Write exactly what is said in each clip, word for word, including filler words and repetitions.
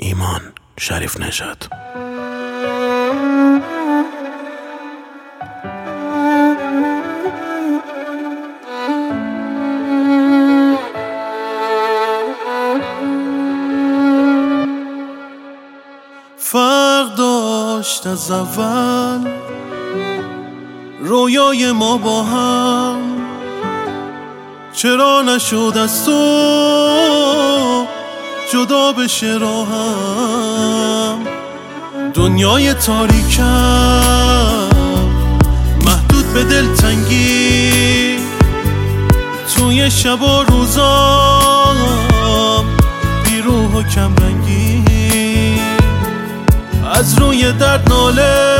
ایمان شریف نژاد. فرق داشت از اول رویای ما با هم، چرا نشد از تو جدا بشه راهم؟ دنیای تاریکم محدود به دلتنگی، توی شب و روزام بی روح و کم رنگی، از روی درد ناله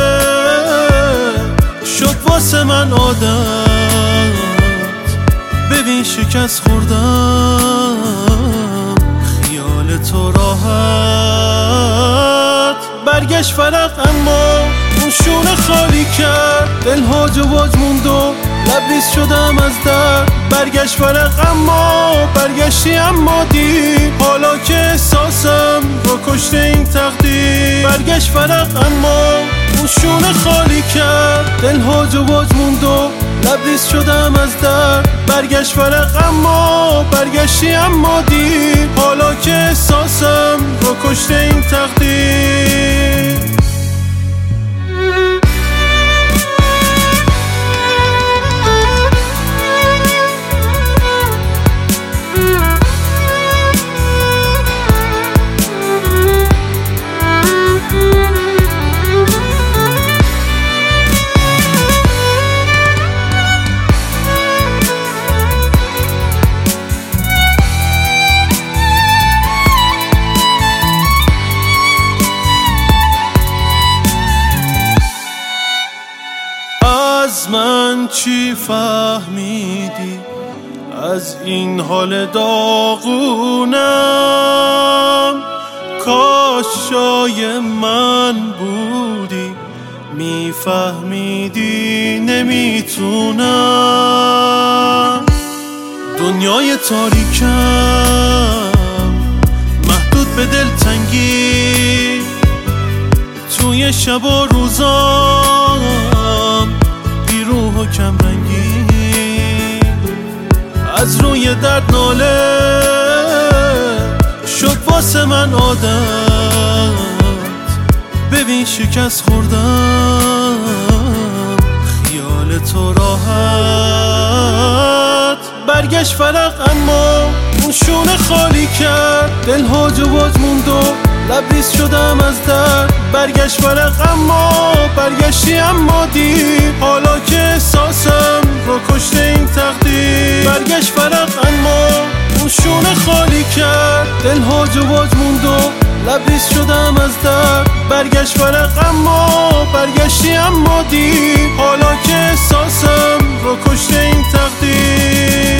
شد واسه من عادت. ببین شکست خوردم خیال تو راحت، برگشت فرق اما اون شونه خالی کرد، دلها جواج موند و لبریز شدم از درد. برگشت فرق اما برگشتی اما دیر، حالا که احساسم رو کشته این تقدیر. برگشت فرق اما اون شونه خالی کرد، دلها جواج موند و لبریز شدم از درد. برگشت فرق اما برگشتی اما دیر، حالا که احساسم رو کشته این تقدیر. از من چی فهمیدی از این حال داغونم؟ کاش جای من بودی میفهمیدی نمیتونم. دنیای تاریکم محدود به دلتنگی، توی شب و روزام روح و کم رنگی، از روی درد ناله شد واسه من عادت. ببین شکست خوردم خیال تو راحت، برگشت فرق اما اون شونه خالی کرد، دلها جواج موند و لبریز شدم از درد. برگشت فرق اما برگشتی اما دیر، حالا که احساسم رو کشته این تقدیر. برگشت فرق اما اون شونه خالی کرد، دلها جواج موند و لبریز شدم از درد. برگشت فرق اما برگشتی اما دیر، حالا که احساسم رو کشته این تقدیر.